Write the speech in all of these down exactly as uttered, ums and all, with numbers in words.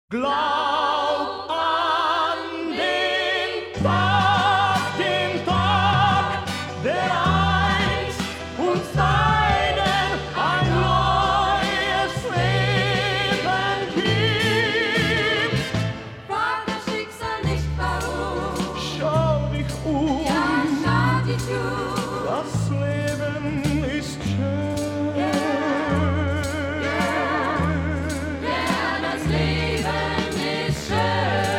Glaub an den Tag, den Tag, der einst uns beiden ein neues Leben gibt. Frag das Schicksal nicht warum. Schau dich um, Ja, schau dich um. das Leben ist schön. Ja, das Leben ist schön.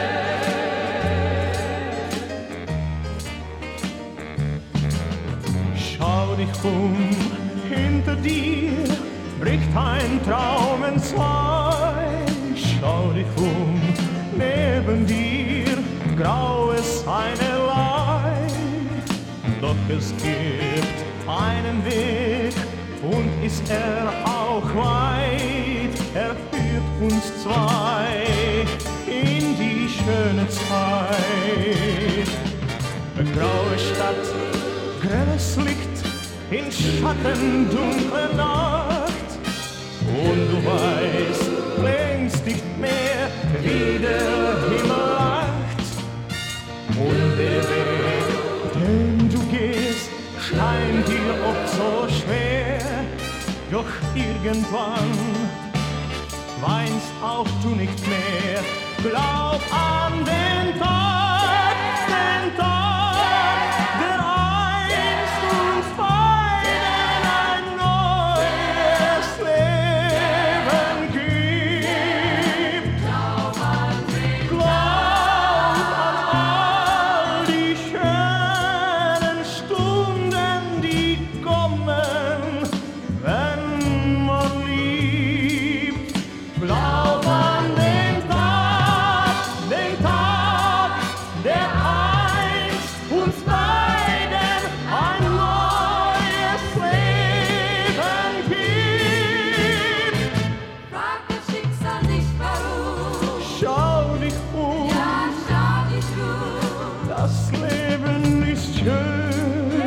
Schau dich um, hinter dir bricht ein Traum entzwei. Schau dich um, neben dir graues einerlei. Doch es gibt einen Weg und ist er auch weit. Er führt uns zwei in die schöne Zeit. Eine graue Stadt, grelles Licht, in Schatten dunkle Nacht. Und du weißt längst nicht mehr, wie der Himmel lacht. Und der Weg, den du gehst, scheint dir oft so schwer. Doch irgendwann weinst auch du nicht mehr. Glaub an den Tag, den Tag, der einst uns beiden ein neues Leben gibt. Glaub an den Glaub an all die schönen Stunden, die kommen, wenn man liebt. Glaub an den Tag, den Tag, der einst uns beiden ein neues Leben gibt. Frag das Schicksal nicht warum. Schau dich um, Ja, schau dich um. das Leben ist schön.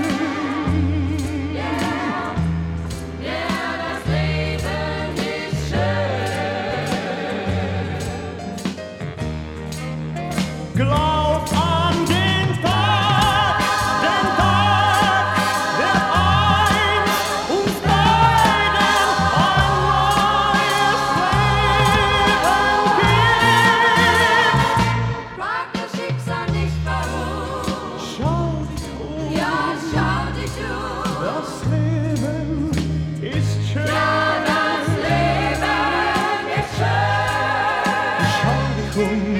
Ja, ja, das Leben ist schön. Glaub an den Tag, den Tag, der einst uns beiden ein neues Leben gibt. Frag das Schicksal nicht warum. Schau dich um, Ja, schau dich um. das Leben ist schön. Ja, das Leben ist schön. Schau dich um,